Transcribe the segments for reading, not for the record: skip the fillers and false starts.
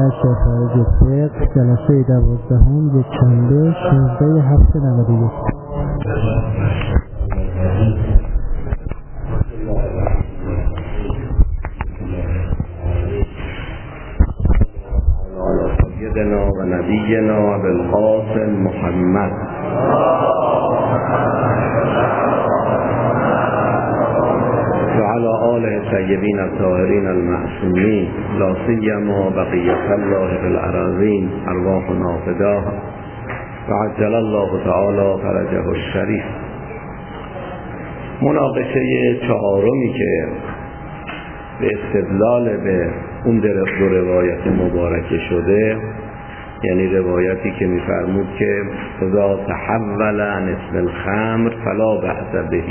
شفاهی فقه جلسه 12 یکشنبه 16/7/91. سیدنا و نبینا بالقاسم محمد و علی آله الطیبین الطاهرین المعصومین لا سیما بقیة الله فی الأراضین ارواحنا فداها و عجل الله تعالی فرجه الشریف. مناقشه چهارمی که به استدلال به اون دو روایت مبارکه شده، یعنی روایتی که می‌فرمود که اذا تحول عن اسم الخمر فلا بأس به،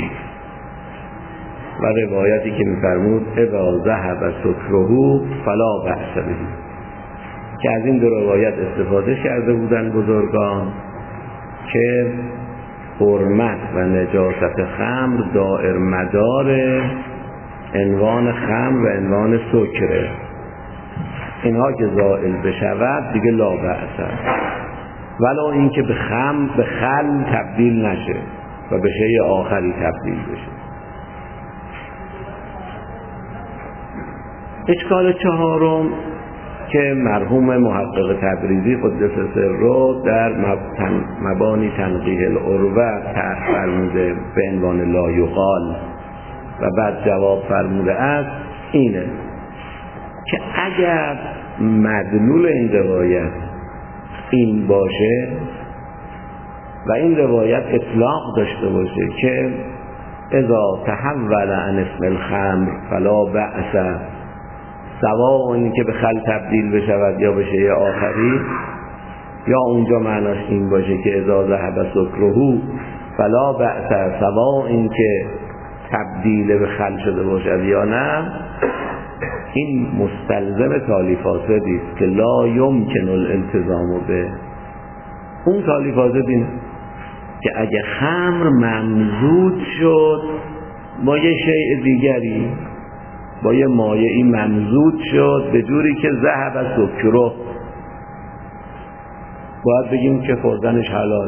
و روایتی که می‌فرمود اذا ذهب سکره فلا بأس به، که از این دو روایت استفاده کرده بودن بزرگان که حرمت و نجاست خمر دائر مدار عنوان خمر و عنوان سکره، اینها که زائل بشود دیگه لا بأس، ولو اینکه به خل تبدیل نشه و به شیء آخری تبدیل بشه. اشکال چهارم که مرحوم محقق تبریزی قدس سره در مبانی تنقیح العروة طرح فرموده به عنوان لا یقال و بعد جواب فرموده است اینه که اگر مدلول این روایت این باشه و این روایت اطلاق داشته باشه که اذا تحول عن اسم الخمر فلا بأس، سواء این که به خل تبدیل بشود یا به شیء آخری، یا اونجا معناش این باشه که اذا ذهب سکره فلا بأس، سواء این که تبدیل به خل شده باشد یا نه، این مستلزم تالی فاسدی است که لا یمکن الالتزام به. اون تالی فاسد اینه که اگه خمر ممزوج شد با یه شیء دیگری، با یه مایعی ممزوج شد به جوری که ذهب سکره، باید بگیم که خوردنش حلال،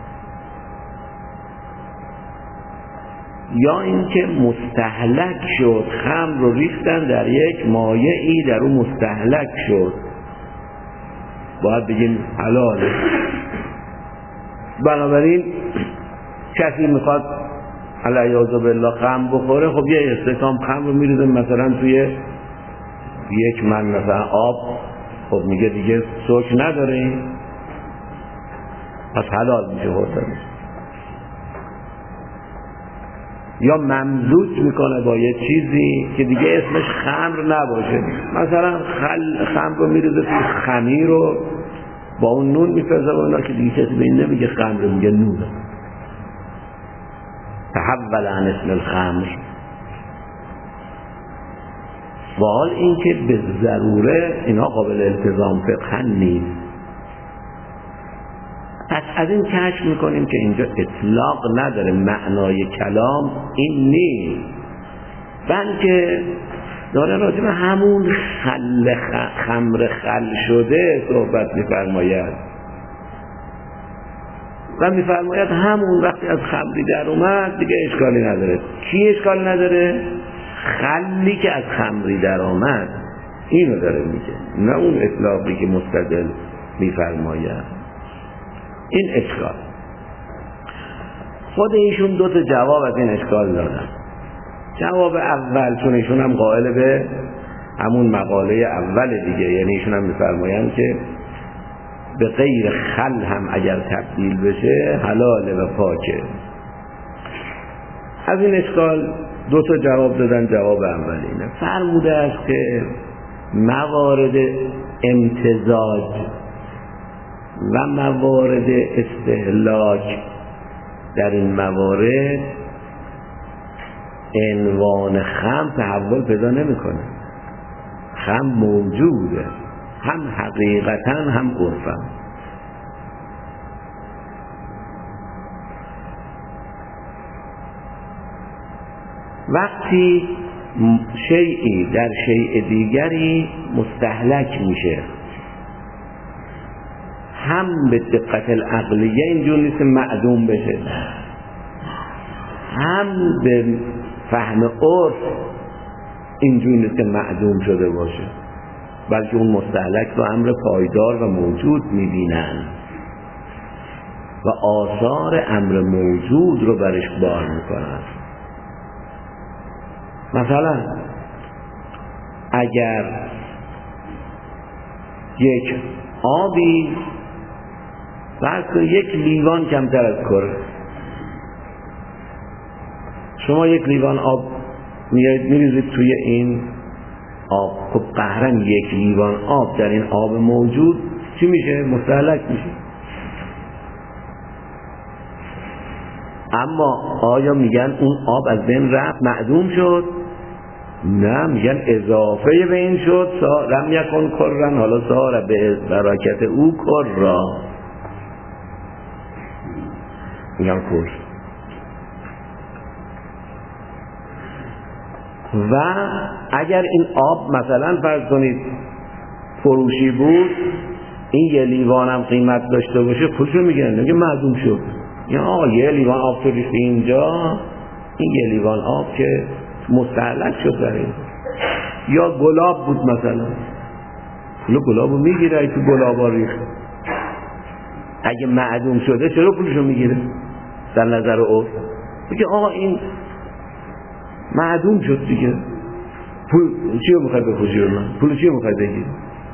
یا اینکه مستهلک شد، خمر رو ریختن در یک مایعی در اون مستهلک شد، باید بگیم حلاله. بنابراین کسی میخواد علیاذ بالله خمر بخوره، خب یه استکان خمر رو میریزه مثلا توی یک من مثلا آب، خب میگه دیگه سکر نداره، پس حلال میشه خوردنش. یا ممزوج میکنه با یه چیزی که دیگه اسمش خمر نباشه، مثلا خمر رو میریزه توی خمیر رو با اون نون میپزه و اونا که دیگه کسی به این نمیگه خمر، میگه نونه. تحول عن اسم الخمر. و حال این که به ضروره اینا قابل التزام فقها نیست. پس از این کشف میکنیم که اینجا اطلاق نداره، معنای کلام این نیست، بلکه داره راجع به همون خمر خل شده صحبت میفرماید و میفرماید همون وقتی از خمری در اومد دیگه اشکالی نداره. کی اشکال نداره؟ خلی که از خمری در آمد، اینو داره میگه، نه اون اطلاقی که مستدل میفرماید. این اشکال. خود ایشون دو تا جواب از این اشکال دادن. جواب اول، چون ایشون هم قائل به همون مقاله اول دیگه، یعنی ایشون هم میفرمایند که به غیر خل هم اگر تبدیل بشه حلاله و پاکه. از این اشکال دو تا جواب دادن. جواب اولینه فرموده است که موارد امتزاج و موارد استهلاک در این موارد عنوان خمر تحول پیدا نمیکنه. خمر موجوده، هم حقیقتا هم عرفا. وقتی شیئی در شیء دیگری مستهلک میشه، هم به دقت العقلیه اینجور نیست که معدوم بشه، هم به فهم عرف اینجور نیست که معدوم شده باشه، بلکه اون مستهلک رو امر پایدار و موجود میبینن و آثار امر موجود رو برش بار میکنن. مثلا اگر یک آبی فرض کنید یک لیوان کمتر از کره، شما یک لیوان آب میریزید توی این آب، خب قهرا یک لیوان آب در این آب موجود چی میشه؟ مستهلک میشه. اما آیا میگن اون آب از بین رفت معدوم شد؟ نه، میگن اضافه به این شد. لم یکن کرن، حالا صار به برکت او کرا، میگن کر. و اگر این آب مثلا فرض کنید فروشی بود، این یه لیوان هم قیمت داشته باشه، کجا میگن؟ میگه معدوم شد. یا آقا یه لیوان آب تو ریختی اینجا، این یه لیوان آب که مستهلک شد در این. یا گلاب بود مثلا، گلاب رو میگیره، ای تو گلاب ها ریخت، اگه معدوم شده چرا پولشو میگیره؟ در نظر او میگه آقا این معدوم شد دیگه، پول چی رو میخوای بپوشی رو من؟ پول چی رو میخوای بگیری؟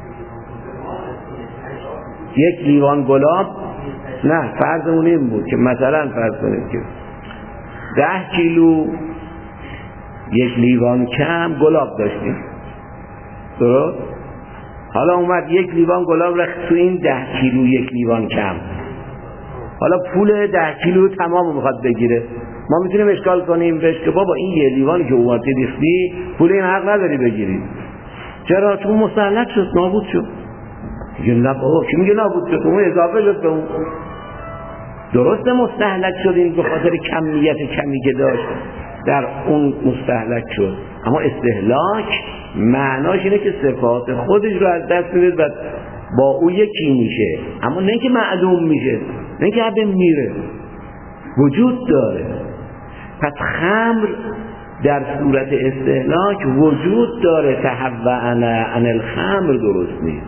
یک لیوان گلاب، نه فرضمون این بود که مثلا فرض کنید که 10 کیلو یک لیوان کم گلاب داشتیم، درست؟ حالا اومد یک لیوان گلاب رخت تو این 10 کیلو یک لیوان کم، حالا پول 10 کیلو تمام میخواد بگیره. ما میتونیم اشکال کنیم بهش که بابا این یه لیوانی که اومدی ریختی پول این حق نداری بگیری. چرا؟ چون مستهلک شد، نابود شد. میگه نه بابا، کی میگه نابود شد؟ اون اضافه شد به اون. درسته مستهلک شد، این به خاطر کمیت کمی که داشت در اون مستهلک شد، اما استهلاک معناش اینه که صفات خودش رو از دست میده و با او یکی میشه، اما نه که معدوم میشه، نه که عبه میره، وجود داره. پس خمر در صورت استهلاک وجود داره، تحول عن الخمر درست نیست،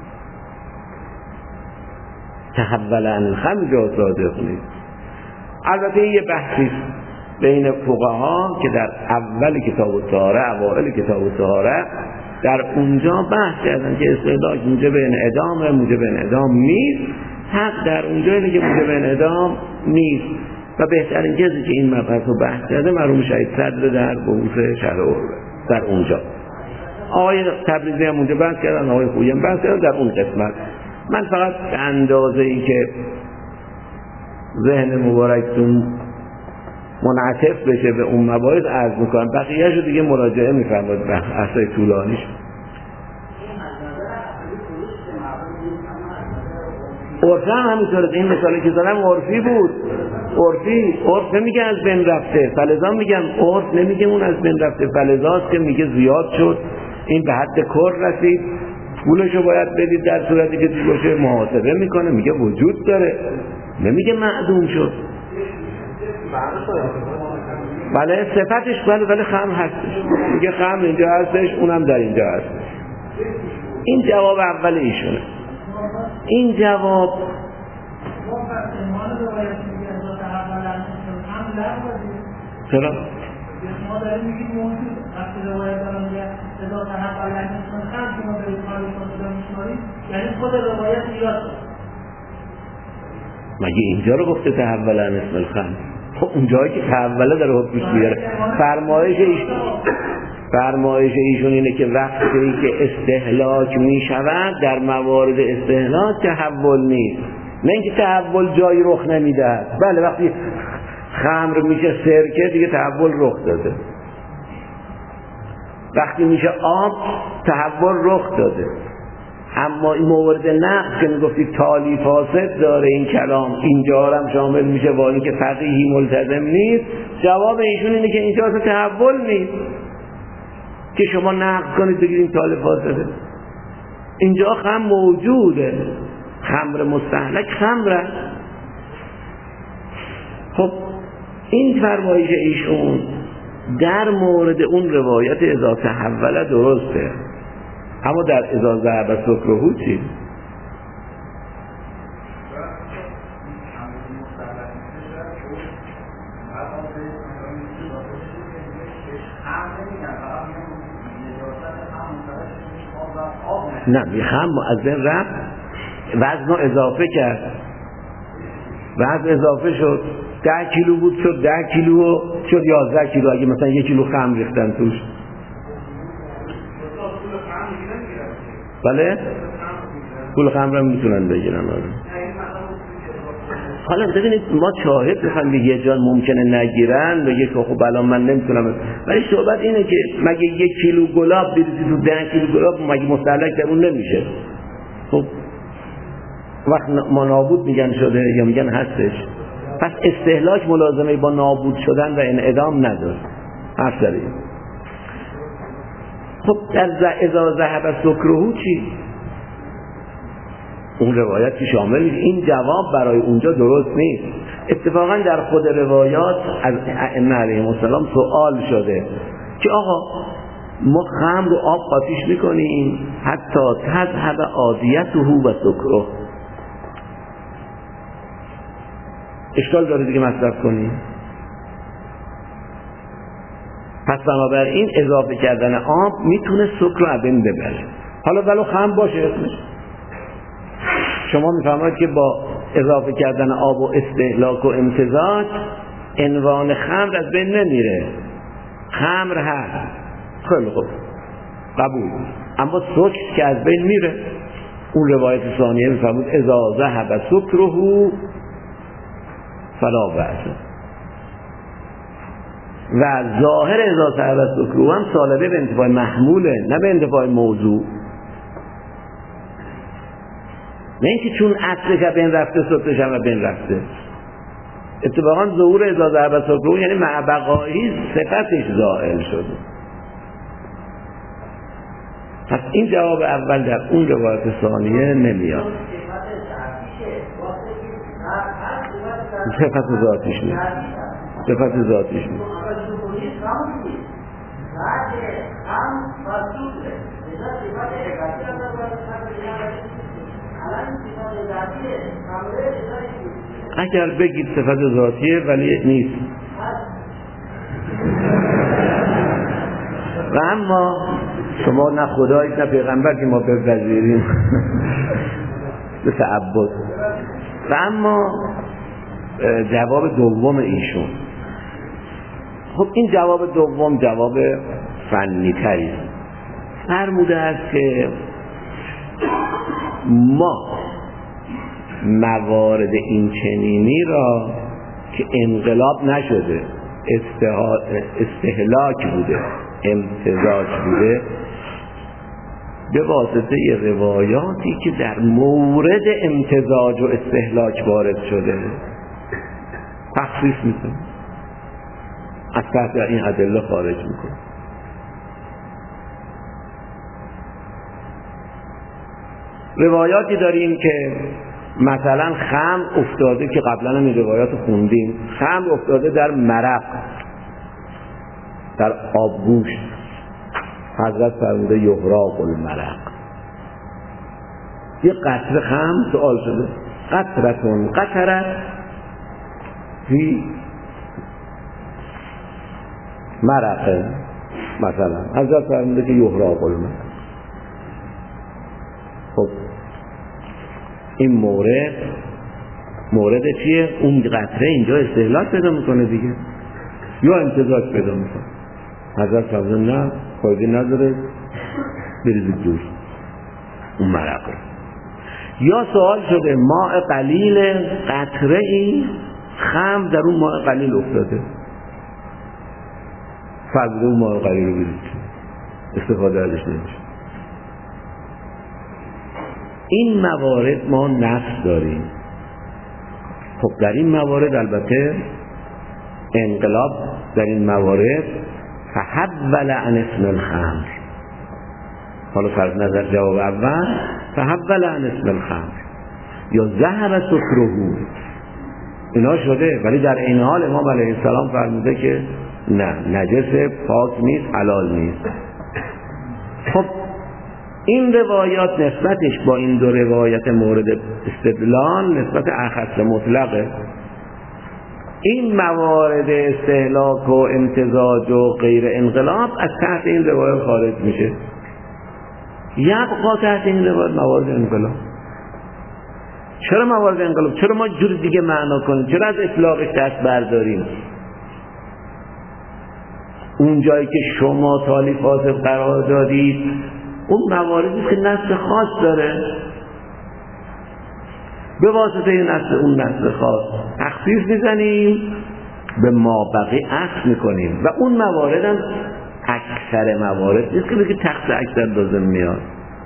تحول عن الخمر جا صادق نیست. البته یه بحثی بین فقها که در اول کتاب الطهاره، اوائل کتاب الطهاره، در اونجا بحث کردن که استهلاک موجب انعدام، موجب انعدام نیست. حق در اونجا اینه که موجب انعدام نیست و بهترین کسی که این مبحث رو بحث کرده مرحوم شهید صدر در بحوث شرح عروه در اونجا. آقای تبریزی هم اونجا بحث کردن، آقای خویی هم بحث کردن در اون قسمت. من فقط اندازه ای که ذهن مبارکتون منعطف بشه به اون مباحث عرض میکنم، بقیه‌اش رو دیگه مراجعه میفرمایید بحثای طولانیش. عرفی هم همینطوره. این مثالی که زدم عرفی بود، عرف نمیگه از بین رفته، فلزا میگم عرف نمیگه اون از بین رفته، فلزاست که میگه زیاد شد، این به حد کر رسید، پولشو باید بدید در صورتی که توش باشه، محاسبه میکنه، میگه وجود داره، نمیگه معدوم شد. بله صفتش بله، ولی خمر هستش، میگه خمر اینجا هستش، اونم در اینجا هستش. این جواب اول ایشونه. این جواب چرا؟ ما داریم میگیم موجود، وقتی روایت دارم میگه اضافه حق علیه خمر که ما داریم خالصان میشماریم، یعنی خود روایت ایراد داره. مگه اینجا رو گفته تحول عن اسم الخمر؟ خب اونجایی که تحوله داره حکمش بیاره. فرمایش ایشون اینه که وقتی که استهلاک می شود در موارد استهلاک تحول نیست، نه اینکه تحول جایی رخ نمیده. بله وقتی خمر میشه سرکه دیگه تحول رخ داده، وقتی میشه آب تحول رخ داده. اما این مورد نقص که میگفتید تالی فاسد داره این کلام، اینجا هم شامل میشه با اینکه فقیهی ملتزم نیست، جواب ایشون اینه که اینجا اصلا تحول نیست که شما نقص کنید بگید این تالی فاسده. اینجا خمر موجوده، خمر مستهلک خمره. خب این فرمایش ایشون در مورد اون روایت اذا تحول درسته، اما در اذا ذهب سکره چی؟ نه میخوام مؤذن رفت وزن اضافه کرد، وزن اضافه شد 10 کیلو بود شد 10 کیلو شد 11 کیلو. اگه مثلا 1 کیلو خمر ریختن توش، بله پول خمر هم میتونن بگیرن. حالا ببینید ما شاهد بخوام یه جان ممکنه نگیرن بگه که خب الان من نمیتونم، ولی صحبت اینه که مگه 1 کیلو گلاب بریزی تو 10 کیلو گلاب مگه مستهلک در اون نمیشه؟ خب وقت ما نابود میگن شده یا میگن هستش، پس استهلاک ملازمه با نابود شدن و انعدام نداره. حرف داریم. خب در اذا ذهب سکره چی؟ اون روایت که شامل نیست، این جواب برای اونجا درست نیست. اتفاقا در خود روایات از ائمه علیهم السلام سوال شده که آقا ما خمر رو آب آتیش میکنیم حتی تذهب عادیته و سکره، اشکال داره دیگه مصرف کنیم؟ پس بنابراین اضافه کردن آب میتونه سکر رو از بین ببره. حالا ولو خمر باشه اسمش، شما میفهمید که با اضافه کردن آب و استهلاک و امتزاج عنوان خمر از بین نمیره، خمر هست، خیلی خوب قبول، اما سکر که از بین میره. اون روایت ثانیه میفهمید اذا ذهب سکره فلا بأس، و ظاهر اذا ذهب سکره هم سالبه به انتفاع محموله نه به انتفاع موضوع، نه اینکه چون اصلش بین رفته سکرش هم بین رفته. اتفاقا ظهور اذا ذهب سکره یعنی مع بقایی صفتش زائل شده. پس این جواب اول در اون روایت ثانیه نمیاد، صفت ذاتیش نیست، صفت ذاتیش نیست. اگر بگید صفت ذاتیه ولی نیست. و اما شما نه خدایید نه پیغمبر که ما بپذیریم به تعبد. و اما جواب دوم ایشون، خب این جواب دوم جواب فنی تری فرموده است که ما موارد این چنینی را که انقلاب نشده استهلاک بوده امتزاج بوده به واسطه روایاتی که در مورد امتزاج و استهلاک وارد شده تخصیص میکنه، از تحت این ادله خارج میکنه. روایاتی داریم که مثلا خمر افتاده که قبلا هم این روایات خوندیم، خمر افتاده در مرق، در آبگوشت، حضرت فرموده یهراق المرق، یه قطره خمر سؤال شده قطرتون قطرت فی مرقه، مثلا حضرت فرموده که یهراق المرق. خب این مورد چیه؟ اون قطره اینجا استهلاک پیدا میکنه دیگه یا امتزاج پیدا میکنه. حضرت فرموده نه فایده نداره بریزید جوش اون مرقه. یا سوال شده ماء قلیل قطره این خمر در اون ماء قلیل افتاده، فرموده اون ماء قلیل رو بریزید، استفاده ازش نمیشه. این موارد ما نفس داریم. خب در این موارد البته انقلاب در این موارد فحول عن اسم الخمر، حالا فرض نظر جواب اول فحول عن اسم الخمر، یا ذهب سکره، اینا شده، ولی در این حال امام علیه السلام فرموده که نه، نجس، پاک نیست، حلال نیست. خب این روایات نسبتش با این دو روایت مورد استدلال نسبت اخص مطلقه. این موارد استهلاک و امتزاج و غیر انقلاب از تحت این روایت خارج میشه، یبقا تحت این روایت موارد انقلاب. چرا موارد انقلاب؟ چرا ما جور دیگه معنا کنیم؟ چرا از اطلاقش دست برداریم؟ اون جایی که شما تالیفات قرار دادید اون مواردی که نص خاص داره، به واسطه این نص اون نص خاص تخصیص میزنیم، به ما بقی عکس میکنیم و اون موارد هم اکثر موارد نیست که بگه تخصیص اکثر لازم میاد.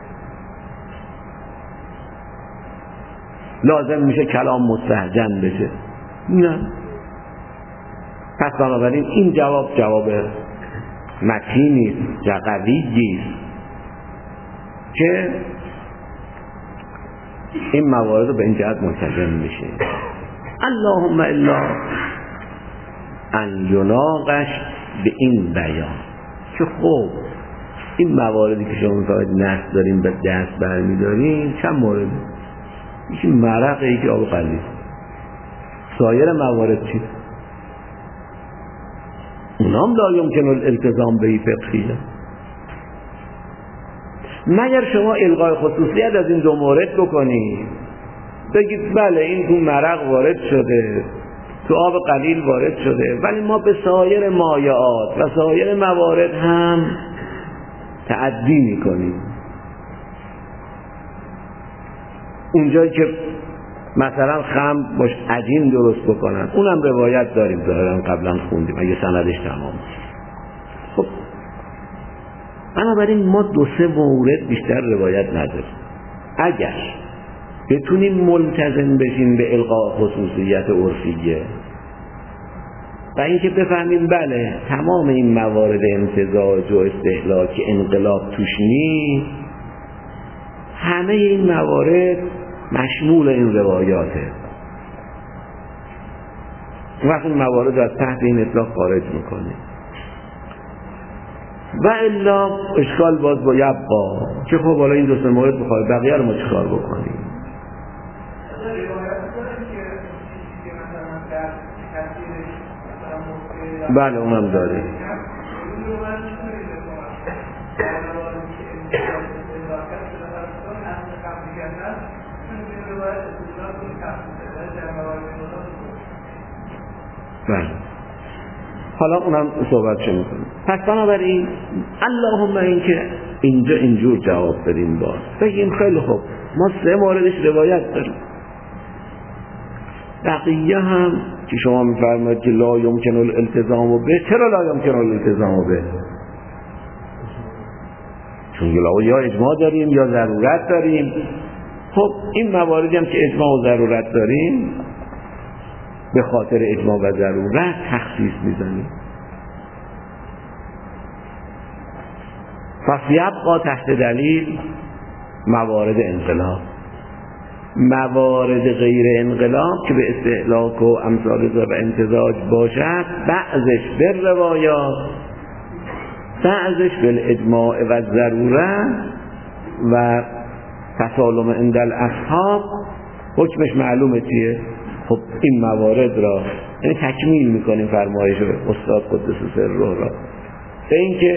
لازم میشه کلام مستهجن بشه، نه. پس بنابراین این جواب متینی است، قویی است که این موارد رو به این جهت منسجم میشه. اللهم الا ان یناقش به این بیان که خب این مواردی که شما میفرمایید نص داریم به دست برمیداریم چند مورد؟ یکی مرقه، یکی آب قلیل. سایر موارد چی؟ اونام لا یمکن الالتزام به فقهیه. مگر شما الغای خصوصیت از این دو مورد بکنید، بگید بله این تو مرق وارد شده، تو آب قلیل وارد شده، ولی ما به سایر مایعات و سایر موارد هم تعدی میکنیم. اونجایی که مثلا خمر باش عجین درست بکنن، اونم روایت داریم، ظاهرا قبلا خوندیم اگه سندش تمام. خب بنابراین ما 2-3 مورد بیشتر روایت نداریم. اگر بتونیم ملتزم بشیم به الغاء خصوصیت عرفیه و اینکه بفهمیم بله تمام این موارد امتزاج و استهلاک انقلاب توش نیست، همه این موارد مشمول این روایاته، وقتی این موارد از تحت این اطلاق خارج میکنه. و الا اشکال باز با یبقا که خب حالا این 2-3 مورد بخواه بقیه رو ما چیکار بکنیم؟ بله اونم داریم. بله حالا اونم صحبت چه میکنیم. پس بنابراین اللهم این که اینجور جواب بدیم، باز بگیم خیلی خوب ما 3 موردش روایت داریم، بقیه هم که شما میفرمایید که لا یمکن الالتزام به، چرا لا یمکن الالتزام به؟ چون یا اجماع داریم یا ضرورت داریم. خب این مواردی هم که اجماع و ضرورت داریم به خاطر اجماع و ضرورت تخصیص میزنیم. پس یبقا تحت دلیل موارد انقلاب. موارد غیر انقلاب که به استهلاک و امثال و امتزاج باشد، بعضش به روایات، بعضش به اجماع و ضرورت و تسالم عند الاصحاب حکمش معلومه چیه. خب این موارد را یعنی تکمیل میکنیم فرمایش استاد قدس سره را به این که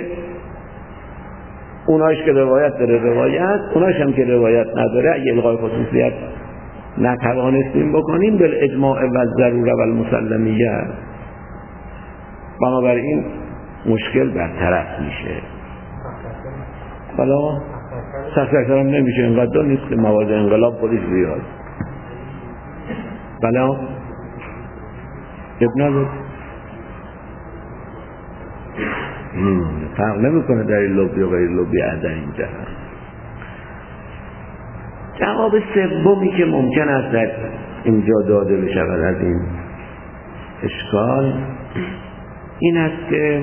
اوناش که روایت داره روایت، اوناش هم که روایت نداره اگه الغای خصوصیت نتوانستیم بکنیم بل اجماع و ضروره و المسلمیه، بنابراین مشکل برطرف میشه. حالا سفر هم نمیشه، اینقدر نیست که موارد انقلاب خودش بیاد. بلا ابن بود فرق نمیکنه در این لبی و غیر لبی عده اینجا. جواب سومی که ممکن است در اینجا داده بشود از این اشکال این است که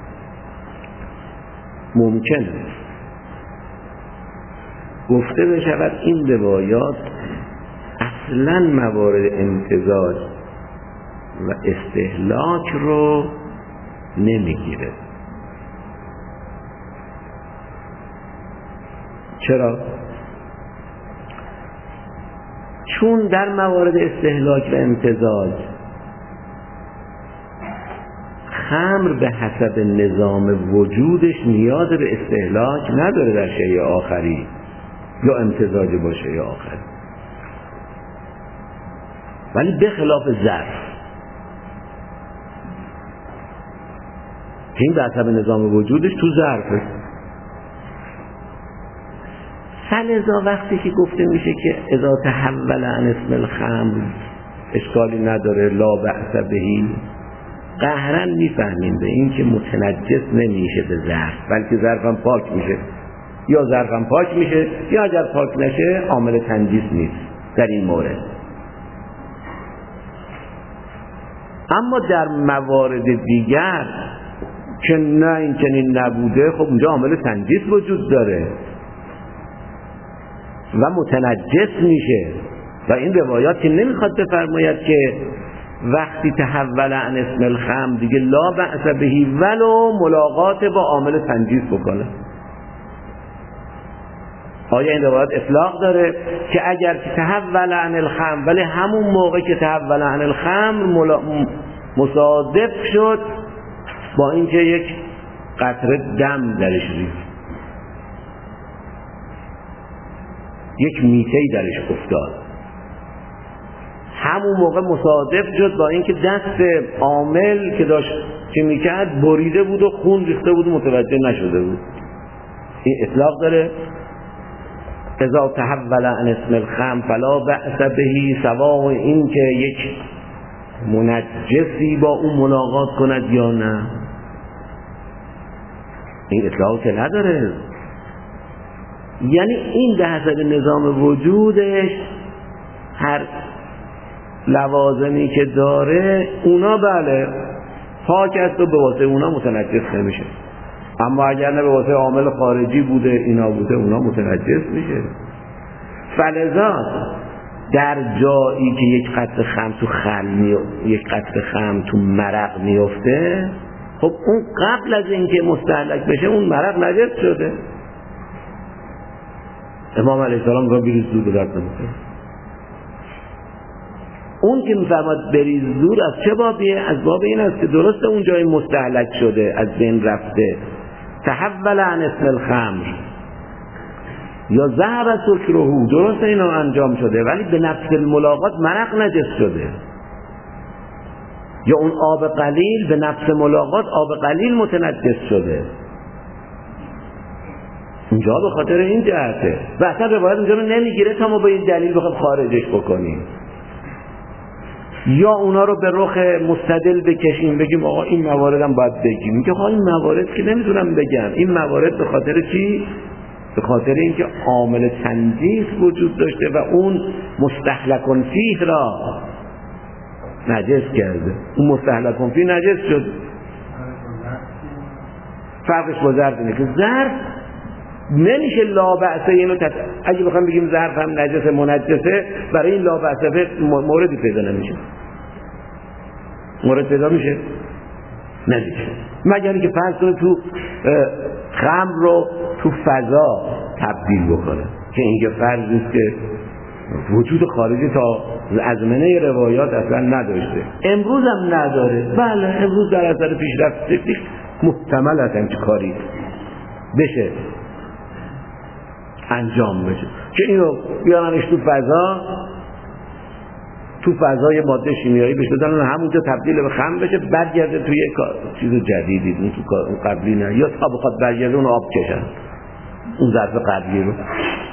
ممکن گفته بشود این روایات از اصلا موارد امتزاج و استهلاک رو نمیگیره. چرا؟ چون در موارد استهلاک و امتزاج خمر به حسب نظام وجودش نیاز به استهلاک نداره در شیء آخری، یا امتزاج باشه یا آخری. ولی به خلاف ظرف، این به حسب نظام وجودش تو ظرفه. فلذا وقتی که گفته میشه که اذا تحول عن اسم الخمر اشکالی نداره، لا بأس بهی، قهرن میفهمیم به این که متنجس نمیشه به ظرف، بلکه ظرفم پاک میشه، یا ظرفم پاک میشه یا اگر پاک نشه عامل تنجیس نیست در این مورد. اما در موارد دیگر که نه این چنین نبوده، خب اونجا عامل تنجیس وجود داره و متنجس میشه. و این روایات که نمیخواد بفرماید که وقتی تحول عن اسم الخمر دیگه لا بأس بهی ولو ملاقات با عامل تنجیس بکنه. آیا این روایات اطلاق داره که اگر تحول عن الخمر ولی همون موقع که تحول عن الخمر مصادف شد با اینکه یک قطره دم درش ریخت، یک میتهی درش افتاد، همون موقع مصادف شد با اینکه دست عامل که داشت که میکرد بریده بود و خون ریخته بود و متوجه نشده بود، این اطلاق داره؟ اذا تحول عن اسم الخمر فلا بأس بهی، سواء این که یک منجسی با اون ملاقات کند یا نه، این اطلاق که نداره. یعنی این به حسب نظام وجودش هر لوازمی که داره اونا بله پاک است و به واسه اونا متنجس نمیشه، اما اگر نه به واسه عامل خارجی بوده اینا بوده اونا متنجس میشه. فلذا در جایی که یک قطره خمر تو یک قطره خمر تو مرق میفته، خب اون قبل از اینکه مستهلک بشه اون مرق نجس شده. امام علیه السلام را بریز دور به درد نمیخوره. اون که میفرماد بریز دور از چه بابیه؟ از باب این است که درسته اون جای مستهلک شده، از بین رفته، تحول عن اسم الخمر یا ذهب سکره، درسته اینا انجام شده، ولی به نفس الملاقات مرق نجس شده. یا اون آب قلیل به نفس ملاقات آب قلیل متنجس شده، اونجا به خاطر این جهته. و اصلا روایت اونجا رو نمیگیره تا ما با این دلیل بخوام خارجش بکنیم، یا اونا رو به رخ مستدل بکشیم بگیم آقا این موارد هم باید بگیم. میگه آقا این موارد که نمیدونم بگم، این موارد به خاطر چی؟ به خاطر اینکه عامل تنجیس وجود داشته و اون مستهلکن فیه را نجس کرده، اون مستهلکن فیه نجس شد. فرقش با ظرف اینه که ظرف نمیشه لا بأسه، اینو اگه بخوام بگیم ظرف هم نجسه منجسه، برای این لا بأسه موردی پیدا نمیشه. مورد پیدا میشه؟ نمیشه، مگر اینکه فرض کنه تو خمر رو تو فضا تبدیل بکنه، که اینکه فرض نیست که وجود خارجی تا ازمنه روایات اصلا نداشته، امروز هم نداره. بله امروز در اثر پیشرفت تکنیک محتمل است همچه کاری بشه انجام بشه که اینو بیارنش تو فضای ماده شیمیایی بشه بدن همونجا تبدیل به خمر بشه، برگرده توی یک چیز جدیدی، اون تو اون قبلی نه، یا تا بخواد برگرده اون آب کشن اون ظرف قبلی رو.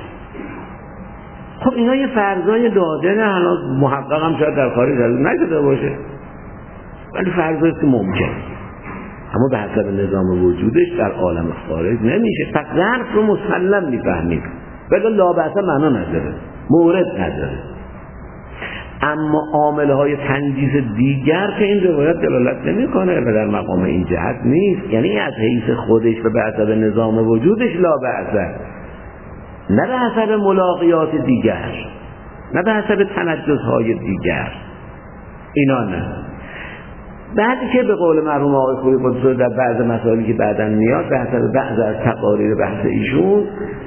خب اینا یه فرضای داده نه، هنوز محقق هم شاید در خارج از نشده باشه، ولی فرضایی که ممکن، اما به حسب نظام وجودش در عالم خارج نمیشه. پس ظرف رو مسلم میفهمید، ولی لا بأس معنا نداره، مورد نداره. اما عامل‌های تنجیز دیگر که این روایت دلالت نمی‌کنه و در مقام این جهت نیست، یعنی از حیث خودش و به حسب نظام وجودش لا بأس، نه به حسب ملاقیات دیگر. نه به حسب تنجزهای دیگر، اینا نه. بعدی که به قول مرحوم آقای خویی قدسی در بعض مسائلی که بعداً میاد به حسب بعض از تقاریر بحث ایشون،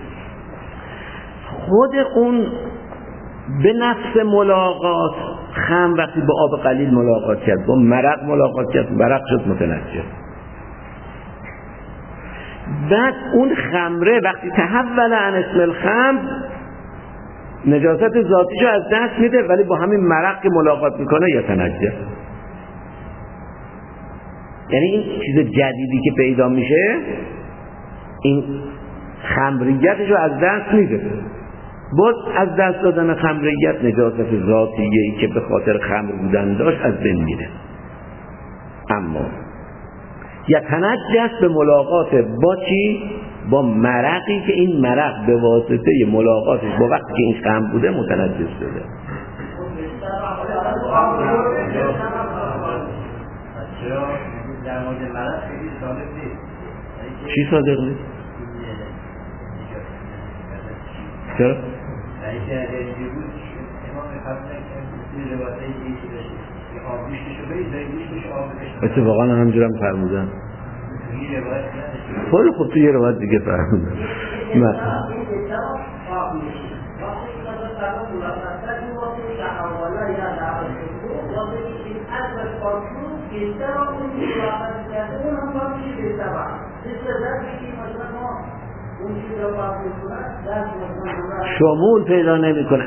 خود اون به نفس ملاقات خمر وقتی با آب قلیل ملاقات کرد، با مرق ملاقات کرد، مرق شد متنجس. بعد اون خمره وقتی تحول عن اسم الخمر نجاست ذاتیشو از دست میده، ولی با همین مرق که ملاقات میکنه یتنجس. یعنی این چیز جدیدی که پیدا میشه این خمریتشو از دست میده. باز از دست دادن خمریت نجاست ذاتیه‌ای که به خاطر خمر بودن داشت از بین میره. اما یتنجس به ملاقات با چی؟ با مرقی که این مرق به واسطه ملاقاتش با وقتی که این خمر بوده متنجس شده. چی صادق نیست؟ چرا؟ اتفاقا همجورم فرمودن. خیلی خوب، تو یه روایت دیگه فرمودن. شمول پیدا نمی‌کنه.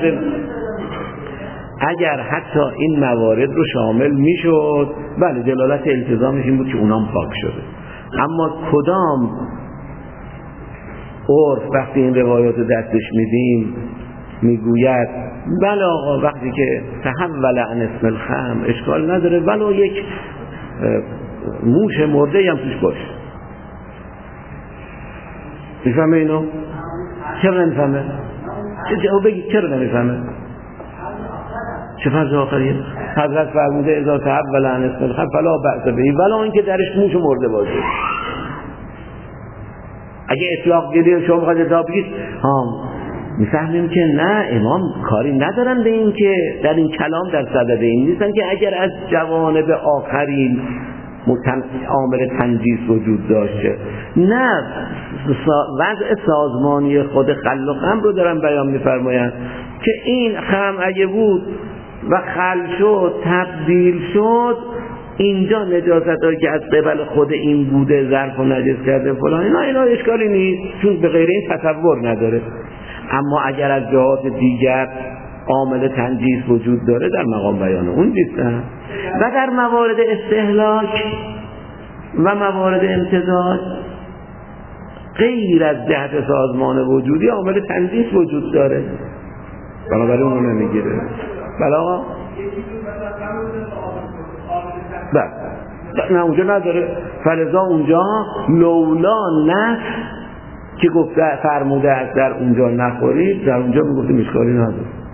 اگر حتی این موارد رو شامل میشد، بله دلالت التزامش این بود که اونام پاک شده. اما کدام عرف وقتی این روایات دستش میدیم میگوید بله آقا وقتی که تحول عن اسم الخمر اشکال نداره، ولو یک موش مرده هم توش باشه. میفهمه اینو؟ چرا نمیفهمه؟ جواب بگید چرا نمیفهمه؟ چه فرض آخریه؟ حضرت فرموده اذا تحول عن اسم الخمر فلا بأس به، ولی اینکه درش موش مرده باشه. اگه اطلاق گیری شما بخواید اطلاق بگید میفهمیم که نه، امام کاری ندارن به این که در این کلام در صدد این نیستن که اگر از جوانب آخرین عامل تنجیس وجود داشته، نه وضع سازمانی خود خل و خمر رو دارن بیان میفرمایند که این خمر اگه بود و خل شد تبدیل شد، اینجا نجاست هایی که از قبل خود این بوده ظرف و نجس کرده فلان اینا اشکالی نیست، چون به غیر این تصور نداره. اما اگر از جهات دیگر عامل تنجیس وجود داره در مقام بیان اون نیستن. و در موارد استهلاک و موارد امتزاج غیر از جهت سازمان وجودی عامل تنجیس وجود داره، بنابراین اونو نمیگیره. بله آقا؟ نه اونجا نداره. فلذا اونجا لولا نفس که گفته فرموده است در اونجا نخورید، در اونجا میگفتیم اشکالی نداره.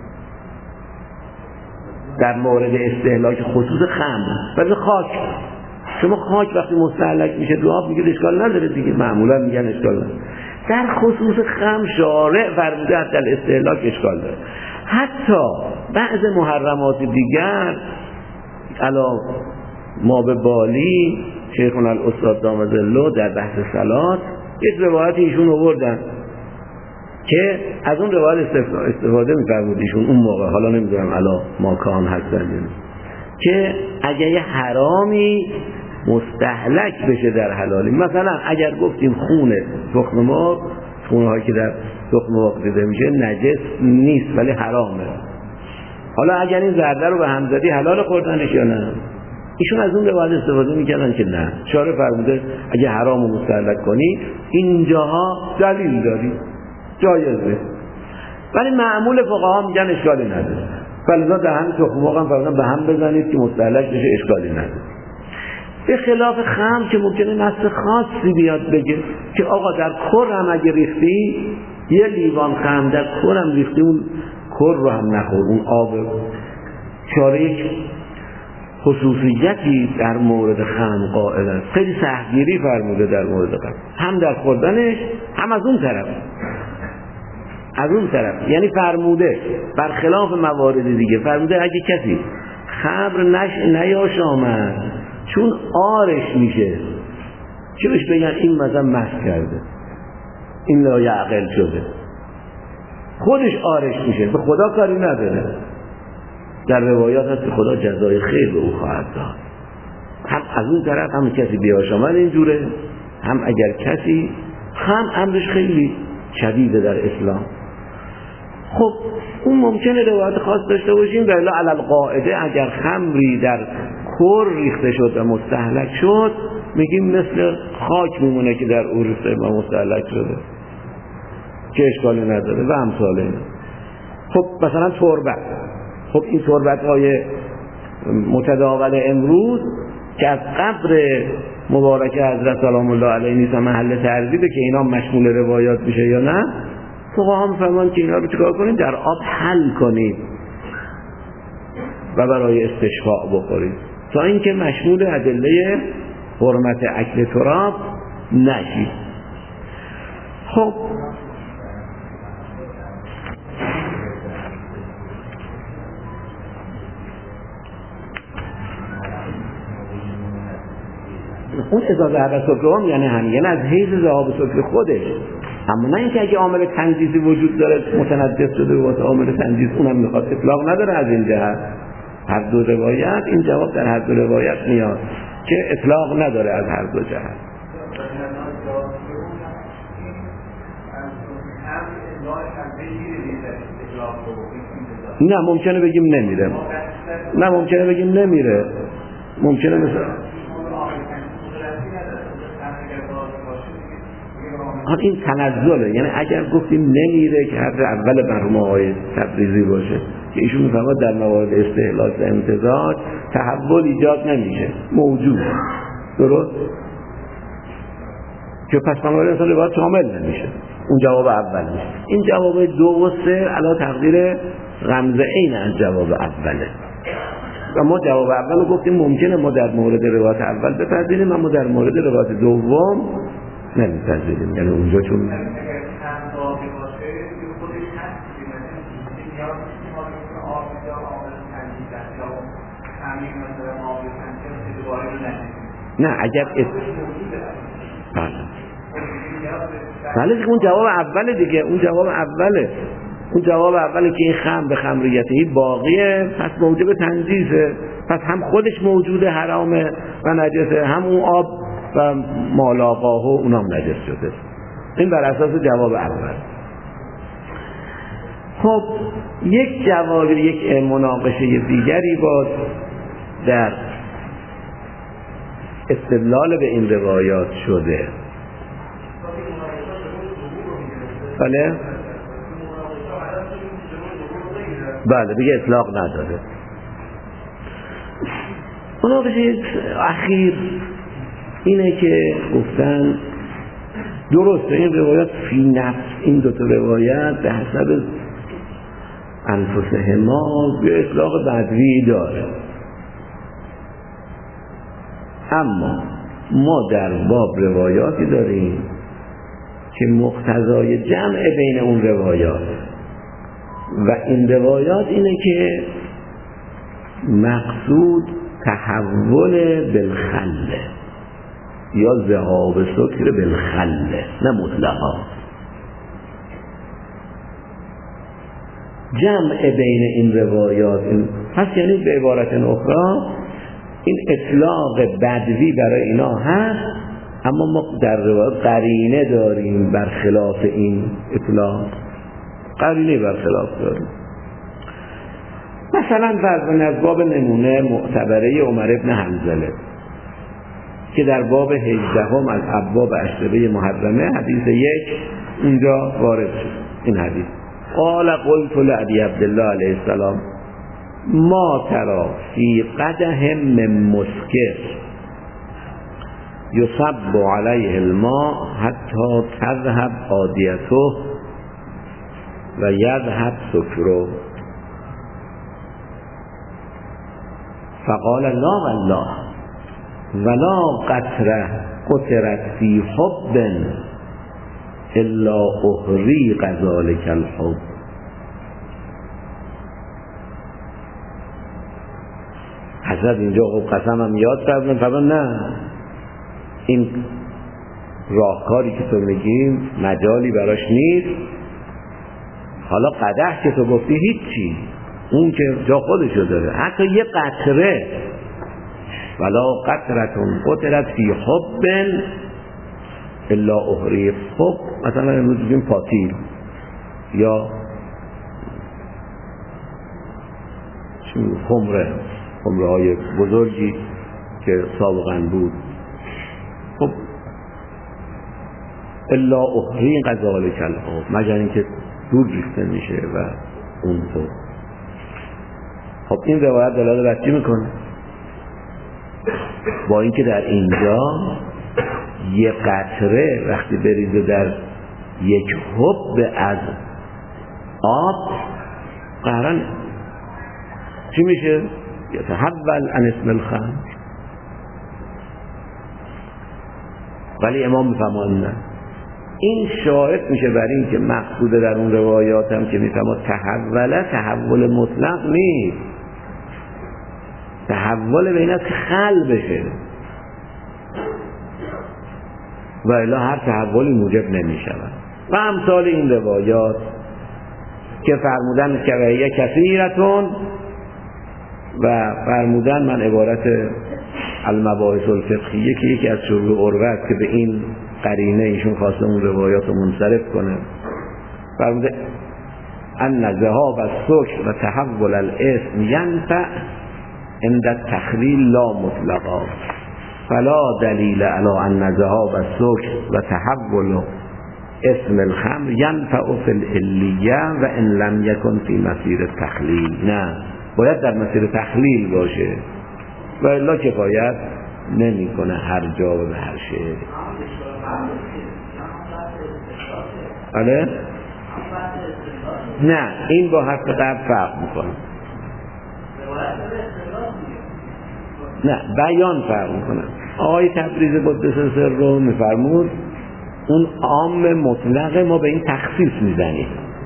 در مورد استهلاک خصوص خمر ولی خاک، شما خاک وقتی مستهلک میشه تو آب میگید اشکال نداره دیگه، معمولا میگن اشکال نداره. در خصوص خمر شارع فرموده است در استهلاک اشکال داره. حتی بعض محرمات دیگر علا ما به بالی شیخون الاستاد دام ظله در بحث صلات یک روایت ایشون آوردن که از اون روایت استفاده می‌فرمود ایشون اون موقع، حالا نمیدونم علا ماکان هستن که اگه یه حرامی مستهلک بشه در حلالی، مثلا اگر گفتیم خون تخم مرغ، خونه هایی که در تخم مرغ دیده میشه نجس نیست ولی حرامه، حالا اگر این زرده رو به هم زدی حلال خوردنش یا نه؟ ایشون از اون روایت استفاده میکردن که نه، شارع فرموده اگه حرام رو مستهلک کنی اینجاها دلیل داری جایزه، ولی معمول فقها میگن اشکالی نداره. فلذا دهن تخم مرغ هم فرمودن به هم بزنید که مستهلک بشه، اشکالی نداره. به خلاف خمر که ممکنه نص خاصی بیاد بگه که آقا در کر هم اگه ریختی یه لیوان خمر در کر هم ریختی اون کر رو هم نخور، اون آب شارع یک خصوصیتی در مورد خمر قائل است، خیلی سختگیری فرموده در مورد خمر، هم در خوردنش هم از اون طرف. از اون طرف یعنی فرموده برخلاف موارد دیگه فرموده اگه کسی خمر نیاشامد چون آرش میشه چه بهش بگن این مثلا مست کرده این لایعقل شده خودش آرش میشه به خدا کاری نداره. در روایات هست که خدا جزای خیر به او خواهد داد. هم از اون طرف هم کسی بیاشامد اینجوره هم اگر کسی امرش خیلی شدیده در اسلام. خب اون ممکنه روایت خاص داشته باشیم ولی علی القاعده اگر خمری در کور ریخته شد و مستهلک شد میگیم مثل خاک میمونه که در او ریخته و مستهلک شده که اشکالی نداره و امثال این. خب مثلا تربت، خب این تربت های متداول امروز که از قبر مبارک حضرت سلام الله علیه نیست محل تردیده که اینا مشمول روایات میشه یا نه. فقها میفرمان که اینا رو چیکار کنید؟ در آب حل کنید و برای استشفاء بخورید تا اینکه مشمول ادله حرمت اکل تراب نشید. خب اون ازازه هر سکرهم یعنی همین از حیث ذهاب سکر خودش، اما نه اینکه اگه عامل تنجیزی وجود داره متنجس شده واسه عامل تنجیز اونم میخواد اطلاق نداره. از این جهت هر دو روایت این جواب در هر دو روایت میاد که اطلاق نداره از هر دو جهت. نه ممکنه بگیم نمیره، نه ممکنه بگیم نمیره، ممکنه مثلا این تنزله، یعنی اگر گفتیم نمیره که حرف اول مرحوم آقای تبریزی باشه که ایشون میفهمد در موارد استهلاک و امتزاج تحول ایجاد نمیشه موجود، درست؟ که پس موارد انسان روایت کامل نمیشه. اون جواب اول میشه. این جواب 2 و 3 علا تقدیر غمزه عین از جواب اوله و ما جواب اول رو گفتیم ممکنه ما در مورد روایت اول بپذیریم اما در مورد روایت دوم نمیپذیریم، یعنی اونجا چون نه اگر بله اون جواب اوله دیگه، اون جواب اوله، اون جواب اوله که این خمر به خمریتی باقیه پس موجب تنجیزه، پس هم خودش موجوده حرامه و نجسه هم اون آب و مالاقاه و اونام نجس شده. این بر اساس جواب اول. خب یک جواب یک مناقشه دیگری بود در استدلال به این روایات شده. بله بله دیگه اطلاق نداره. مناقشه اخیر اینه که گفتن درسته این روایات فی نفس، این دوتا روایت به حسب انفسهما به اطلاق بدوی داره، اما ما در باب روایاتی داریم که مقتضای جمع بین اون روایات و این روایات اینه که مقصود تحول بالخله یا ذهاب سکر بالخله نه مطلقا. جمع بین این روایات پس یعنی به عبارت اخرى این اطلاق بدوی برای اینا هست، اما ما در روایات قرینه داریم برخلاف این اطلاق، قرینه برخلاف داریم. مثلا فرض از باب نمونه معتبره عمر ابن حنظله که در باب 18 از ابواب اشربه محرمه حدیث 1 اونجا وارد شد. این حدیث قال قلت لأبی عبدالله علیه السلام ما ترى فی قدح من مسکر یصب علیه الماء حتی تذهب عادیته و یذهب سکره فقال لا والله ولا قطره قطرت فی حب الا احری غزالک الحب. حضرت اینجا خب قسمم یاد کردن، فرمان نه، این راهکاری که تو میگیم مجالی براش نیست. حالا قدح که تو گفتی هیچی، اون که جا خودشو داره. حتی یه قطره، ولا قطرتون قطرت فی حب الا احری حب، مثلا امروز بگیم پاتیل یا خمره های بزرگی که سابقا بود. خب الا احری غزالک الحب، مگر اینکه دور ریخته میشه و اون تو. خب این روایت دلالت بر چی میکنه؟ با اینکه در اینجا یه قطره وقتی بریزه در یک حب از آب قرن چی میشه؟ یتحول عن اسم الخمر. ولی امام میفهمون نه، این شاهد میشه بر این که مقصود در اون روایات هم که میفهمون تحول مطلق نیست، تحول به این است که خل بشه، و الا هر تحولی موجب نمیشود. و امثال این روایات که فرمودن که وهی کثیرتون، و فرمودن من عبارت المباحث الفقهیه که یکی از شروع عروه است که به این قرینه ایشون خواسته اون روایات رو منصرف کنه. فرموده ان ذهاب السکر و تحول الاسم ینفع عند التخلیل لا مطلقا، فلا دلیل علی ان ذهاب السکر و تحول اسم الخمر ینفع فی العلیه و ان لم یکن فی مسیر التخلیل. نه، باید در مسیر تخلیل باشه و الا کفایت نمیکنه هر جا و به هر شعر. آره؟ نه، این با حرف قبل فرق میکنه. نه، بیان فرق میکنه. آقای تبریزی قدس سر رو میفرمود اون عام مطلق ما به این تخصیص میزنیم،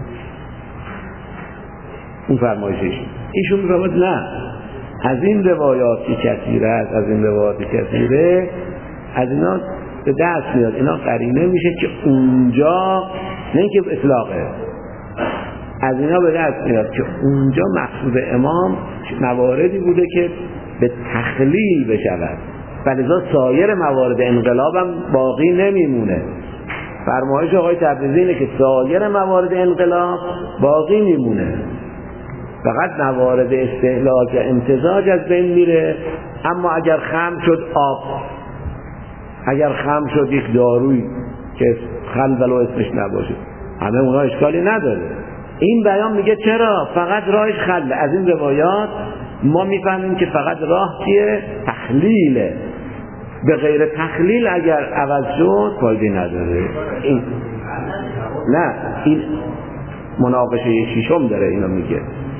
اون فرمایشش. ایشون میفرمود نه، از این روایاتی کثیره است، از این روایاتی کثیره، از اینا به دست میاد، اینا قرینه میشه که اونجا، نه اینکه اطلاقه، از اینا به دست میاد که اونجا مقصود امام مواردی بوده که به تخلیل بشود، فلذا سایر موارد انقلاب هم باقی نمیمونه. فرمایش آقای تبریزی اینه که سایر موارد انقلاب باقی میمونه، فقط موارد استهلاک و امتزاج از بین میره. اما اگر خمر شد آب، اگر خمر شد یک دارویی که خل ولو اسمش نباشه، همه اونا اشکالی نداره. این بیان میگه چرا فقط راهش خله. از این روایات ما میفهمیم که فقط راه چیه؟ تخلیله. به غیر تخلیل اگر عوض شد فایده نداره. این نه، این مناقشه ششم داره اینو میگه.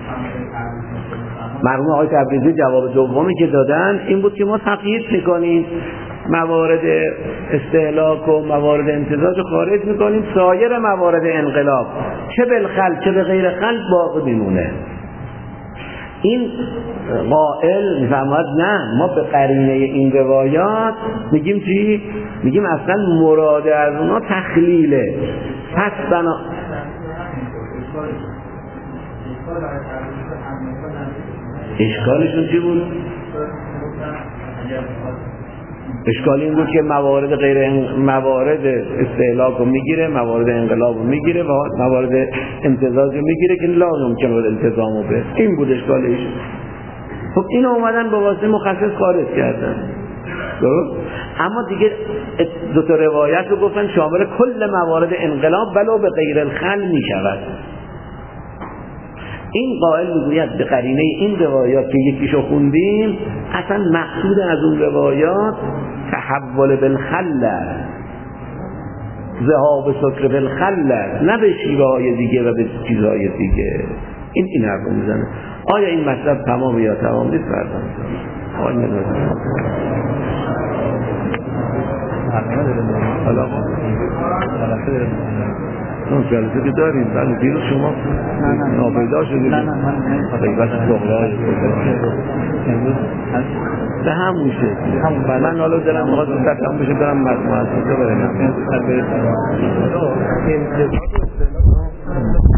مرحوم آقای تبریزی جواب دومی که دادن این بود که ما تقیید میکنیم موارد استهلاک و موارد امتزاج رو خارج میکنیم، سایر موارد انقلاب چه بالخل چه به غیر خل باقی میمونه. این قائل میفهمد نه، ما به قرینه این روایات میگیم چی؟ میگیم اصلا مراد از اونا تخلیله. پس بنا اشکالشون چی بود؟ اشکال این بود که موارد موارد استهلاک رو میگیره، موارد انقلاب رو میگیره و موارد امتزاج رو میگیره که لا یمکن الالتزام به. این بود اشکالش. خب اینو اومدن با واسطه مخصص خارج کردن. اما دیگه دو تا روایت رو گفتن شامل کل موارد انقلاب ولو به غیر الخل میشود. این قائل میگوید به قرینه این روایات که یکیشو خوندیم اصلا مقصود از اون روایات تحول بالخل، ذهاب سکر بالخل، نه به شیوه های دیگه و به چیزهای دیگه. این حرف رو میزنه. آیا این مطلب تمام یا تمام نیست؟ فردا حالا اون جلسه که داریم ولی دیروز شما ناپیدا شدید غیبت صغرای به همون شکل من حالا دلم میخواد زودتر بشه برم مؤسسه برم